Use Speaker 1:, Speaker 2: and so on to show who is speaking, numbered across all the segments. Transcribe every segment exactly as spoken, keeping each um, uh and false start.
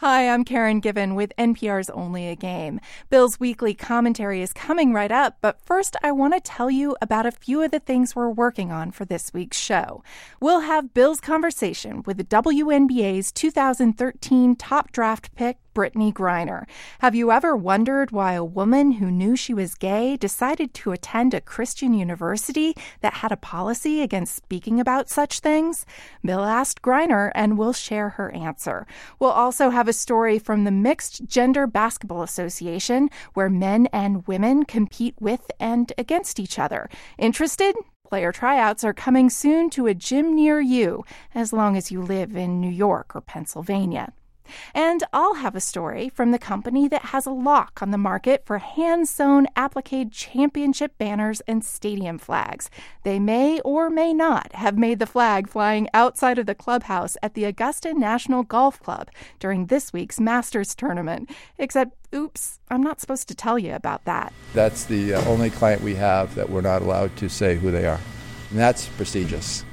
Speaker 1: Hi, I'm Karen Given with N P R's Only a Game. Bill's weekly commentary is coming right up, but first I want to tell you about a few of the things we're working on for this week's show. We'll have Bill's conversation with the W N B A's two thousand thirteen top draft pick, Brittney Griner. Have you ever wondered why a woman who knew she was gay decided to attend a Christian university that had a policy against speaking about such things? Bill asked Griner, and we'll share her answer. We'll also have a story from the Mixed Gender Basketball Association, where men and women compete with and against each other. Interested? Player tryouts are coming soon to a gym near you, as long as you live in New York or Pennsylvania. And I'll have a story from the company that has a lock on the market for hand-sewn applique championship banners and stadium flags. They may or may not have made the flag flying outside of the clubhouse at the Augusta National Golf Club during this week's Masters tournament. Except, oops, I'm not supposed to tell you about that.
Speaker 2: That's the uh, only client we have that we're not allowed to say who they are. And that's prestigious.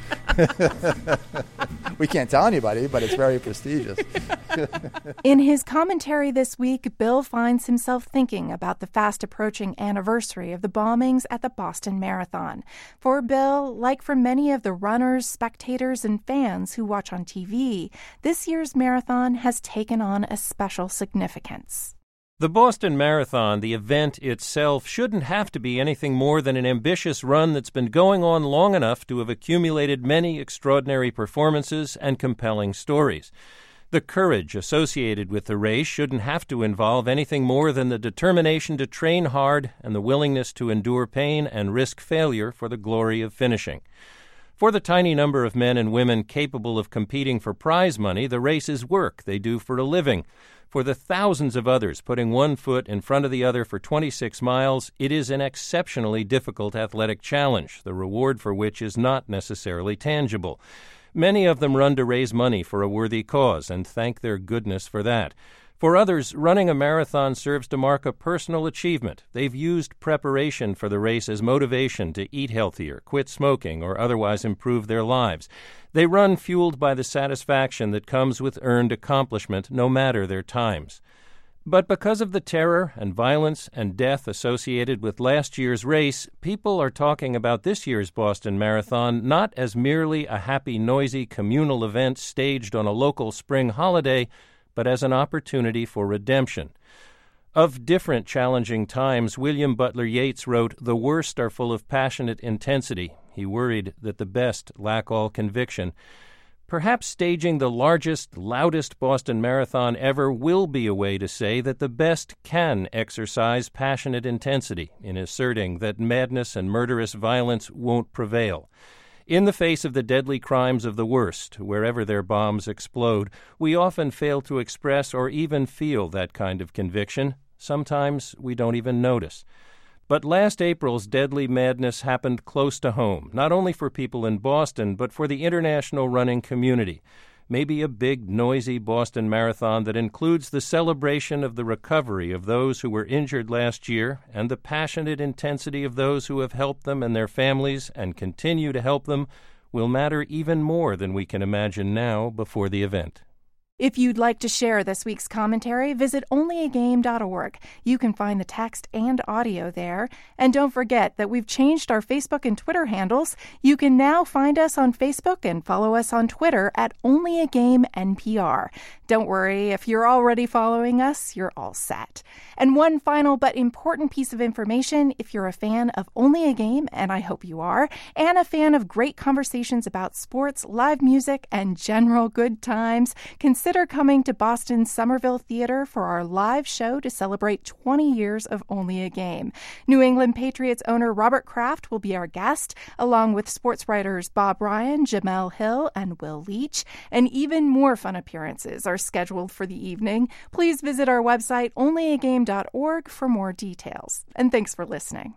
Speaker 2: We can't tell anybody, but it's very prestigious.
Speaker 1: In his commentary this week, Bill finds himself thinking about the fast-approaching anniversary of the bombings at the Boston Marathon. For Bill, like for many of the runners, spectators, and fans who watch on T V, this year's marathon has taken on a special significance.
Speaker 3: The Boston Marathon, the event itself, shouldn't have to be anything more than an ambitious run that's been going on long enough to have accumulated many extraordinary performances and compelling stories. The courage associated with the race shouldn't have to involve anything more than the determination to train hard and the willingness to endure pain and risk failure for the glory of finishing. For the tiny number of men and women capable of competing for prize money, the race is work they do for a living. For the thousands of others putting one foot in front of the other for twenty-six miles, it is an exceptionally difficult athletic challenge, the reward for which is not necessarily tangible. Many of them run to raise money for a worthy cause, and thank their goodness for that. For others, running a marathon serves to mark a personal achievement. They've used preparation for the race as motivation to eat healthier, quit smoking, or otherwise improve their lives. They run fueled by the satisfaction that comes with earned accomplishment, no matter their times. But because of the terror and violence and death associated with last year's race, people are talking about this year's Boston Marathon not as merely a happy, noisy communal event staged on a local spring holiday, but as an opportunity for redemption. Of different challenging times, William Butler Yeats wrote, "The worst are full of passionate intensity." He worried that the best lack all conviction. Perhaps staging the largest, loudest Boston Marathon ever will be a way to say that the best can exercise passionate intensity in asserting that madness and murderous violence won't prevail. In the face of the deadly crimes of the worst, wherever their bombs explode, we often fail to express or even feel that kind of conviction. Sometimes we don't even notice. But last April's deadly madness happened close to home, not only for people in Boston, but for the international running community. Maybe a big, noisy Boston Marathon that includes the celebration of the recovery of those who were injured last year and the passionate intensity of those who have helped them and their families and continue to help them will matter even more than we can imagine now before the event.
Speaker 1: If you'd like to share this week's commentary, visit only a game dot org. You can find the text and audio there. And don't forget that we've changed our Facebook and Twitter handles. You can now find us on Facebook and follow us on Twitter at Only a Game N P R. Don't worry, if you're already following us, you're all set. And one final but important piece of information, if you're a fan of Only a Game, and I hope you are, and a fan of great conversations about sports, live music, and general good times, consider coming to Boston's Somerville Theater for our live show to celebrate twenty years of Only a Game. New England Patriots owner Robert Kraft will be our guest, along with sports writers Bob Ryan, Jamel Hill, and Will Leach. And even more fun appearances are scheduled for the evening. Please visit our website, only a game dot org, for more details. And thanks for listening.